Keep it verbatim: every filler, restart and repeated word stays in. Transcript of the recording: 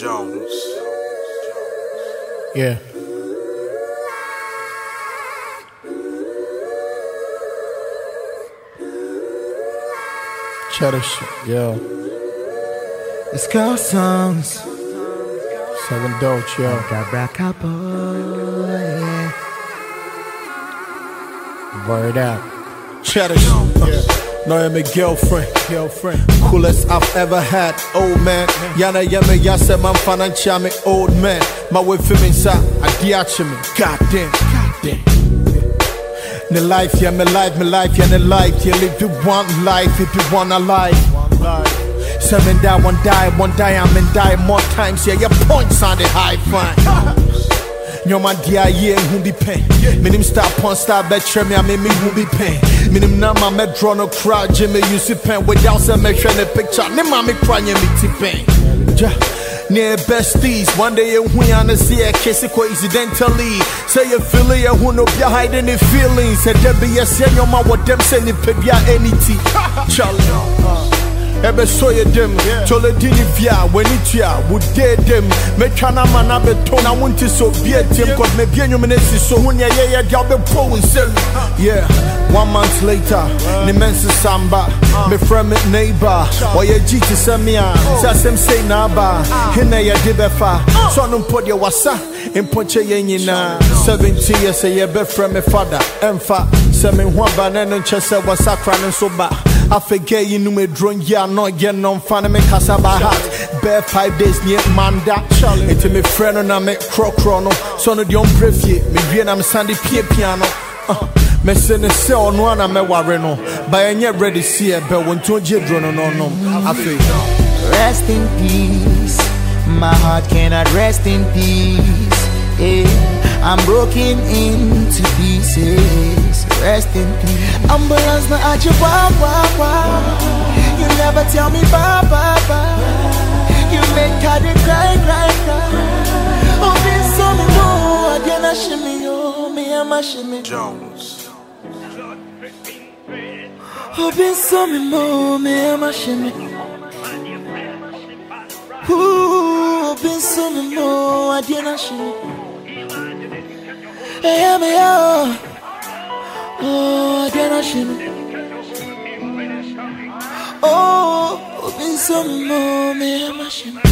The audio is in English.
Jones. Yeah. Cherish, yo. It's called songs. Seven Dolce, yo. Gabrakapo, yeah. Word out. Cherish, yeah. No, I'm a girlfriend, girlfriend. Coolest I've ever had, old man. Yana yame yase man financial me, old man. My way for me inside, I diache me. Goddamn, goddamn. The life, yeah, me life, me life, yeah, the life. You live you want life, if you want a life. Seven die, one die, one die, I'm in die more times. Yeah, your points on the high fine. Yo man dia ye who be pain. Minim star pon star betre me, I mean me who be pain. Minim na ma me draw no crowd, Jimmy use it pen without some me share the picture. Ne ma me crying me ti pain. Ja. Near besties, one day you wanna see a kiss coincidentally. Say you feel it, you who no be hiding the feelings. Said there be a senior man what them say ni pedia anything. Charlie. Ebe so ye dem, chole dini via, when it ya, would dare them. Me chana man abe tone, I want to so be a team, cause me be a humanity, so when ya ye ye gal be pro and sell. Yeah, one month later, ni mense samba, me friend me neighbor, or ye G to send me a, say say naba, hine ya dibefa, so no put your wasa, in ponche ye nina, seventy years say ye be friend me father, emfa, se me one banana and chese wasa crying so ba. I forget you know me drone, yeah, not get no fun, me casa by heart. Bare five days near Manda, into me friend and I make croc chrono. So no, don't brief ye, me green, I'm sandy pie piano. Me send a cell on one, I'm a warreno. But I ain't ready to see it, but when two J drone, no, no, I feel. Rest in peace. My heart cannot rest in peace. Yeah. I'm broken into pieces. Rest in peace. Ambulance na aje wa wa wa. You never tell me bye bye bye. You make Cardi cry cry cry. Oh, been so me no, again I shimmy yo, me and my shimmy Jones. Oh, been so me no, me and my shimmy. Ooh, been so me no, again I shimmy. Hey, me yo. Oh, again I shimmy. Oh, been some more, me and my shimmy.